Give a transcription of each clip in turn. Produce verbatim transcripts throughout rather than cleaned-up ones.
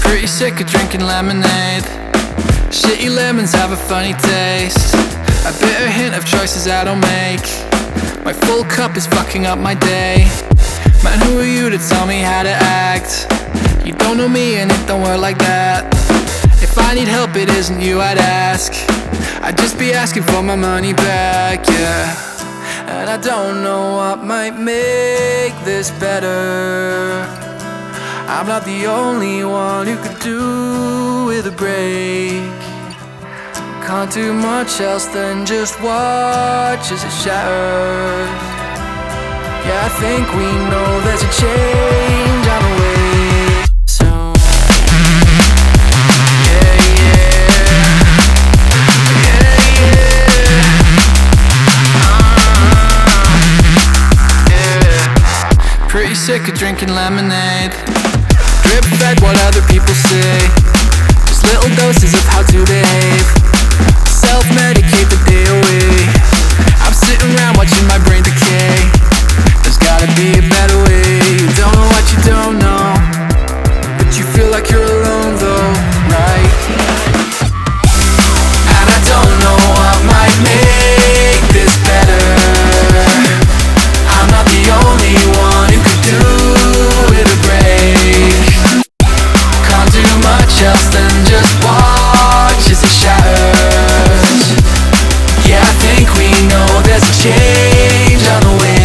Pretty sick of drinking lemonade. Shitty lemons have a funny taste. A bitter hint of choices I don't make. My full cup is fucking up my day. Man, who are you to tell me how to act? You don't know me and it don't work like that. If I need help, it isn't you I'd ask. I'd just be asking for my money back, yeah. And I don't know what might make this better. I'm not the only one who could do with a break. Can't do much else than just watch as it shatters. Yeah, I think we know there's a change on the way. So yeah, yeah, yeah, yeah, uh, yeah. Pretty sick of drinking lemonade. Drip fed what other people say. Just little doses of how to behave. Self-medicate the day away. I'm sitting around watching my brain decay. There's gotta be a better way. You don't know what you don't know, but you feel like you're alone though, right? And I don't know what might make this better. I'm not the only one who could do with a break. Can't do much else than just watch as it shatters. Yeah, I think we know there's a change on the way.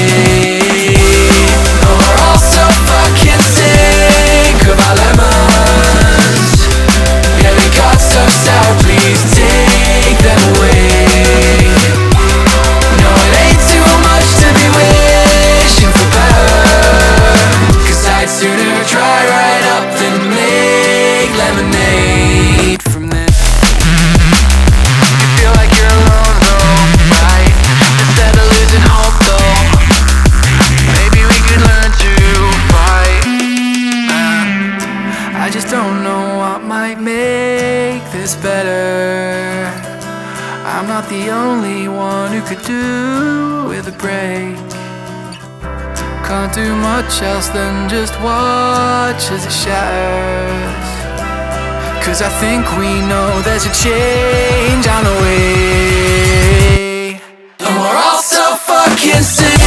Oh, we're all so fucking sick of our lemons. Yeah, they got so sour, please take them away. No, it ain't too much to be wishing for better, 'cause I'd sooner dry right up than make lemonade from this. You feel like you're alone though, right? Instead of losing hope though, maybe we could learn to fight. uh, I just don't know what might make this better. I'm not the only one who could do with a break. Can't do much else than just watch as it shatters, 'cause I think we know there's a change on the way. And we're all so fucking sick